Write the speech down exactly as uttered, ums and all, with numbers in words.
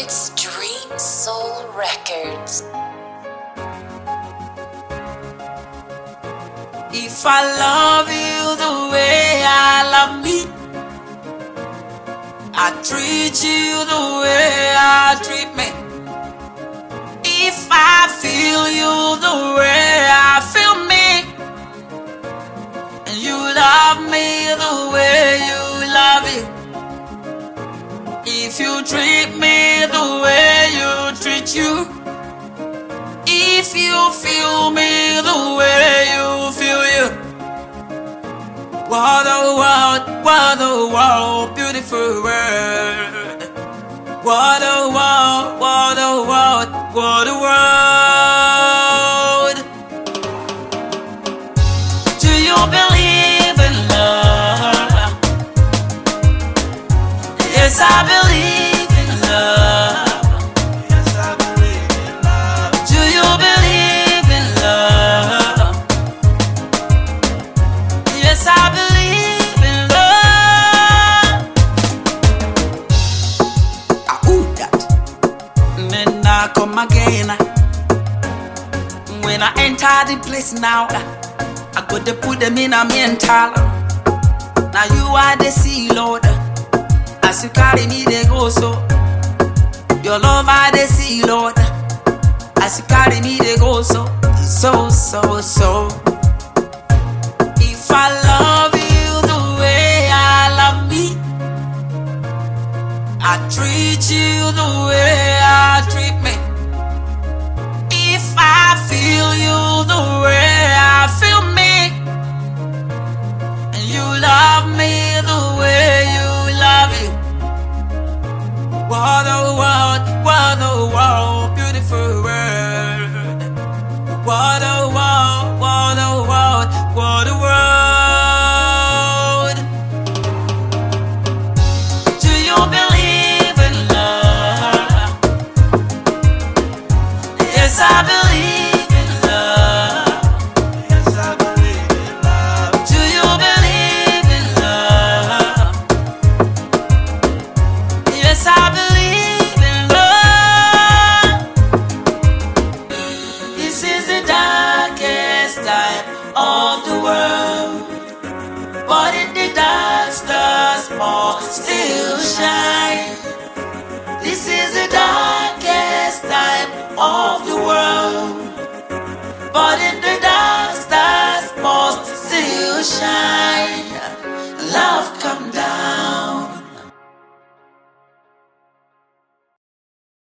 It's Dream Soul Records. If I love you the way I love me, I treat you the way I treat me. If I feel you the way I feel me, and you love me the way you love it, if you treat me the way you treat you, if you feel me the way you feel you, what a world, what a world, beautiful world. What a world, what a world, what a world. Do you believe in love? Yes, I believe in love. Yes, I believe in love. Do you believe in love? Yes, I believe in love. Ah, ooh, that. Then I come again. When I enter the place now, I go to put them in a mental. Now you are the sea, Lord. As you carry me, they go so. Your love I the sea, Lord. As you carry me, they go so. So, so, so. If I love you the way I love me, I treat you the way I treat me. If I feel you the way I feel me, and you love me the way you love it, what a world, what a world, beautiful world. What a world, what a world, what a world. Do you believe in love? Yes, I believe in love. Yes, I believe in love. Do you believe in love? Yes, I believe in love. This is the darkest time of the world, but in the dark stars more still shine. This is the darkest time of the world, but in the dark stars more still shine.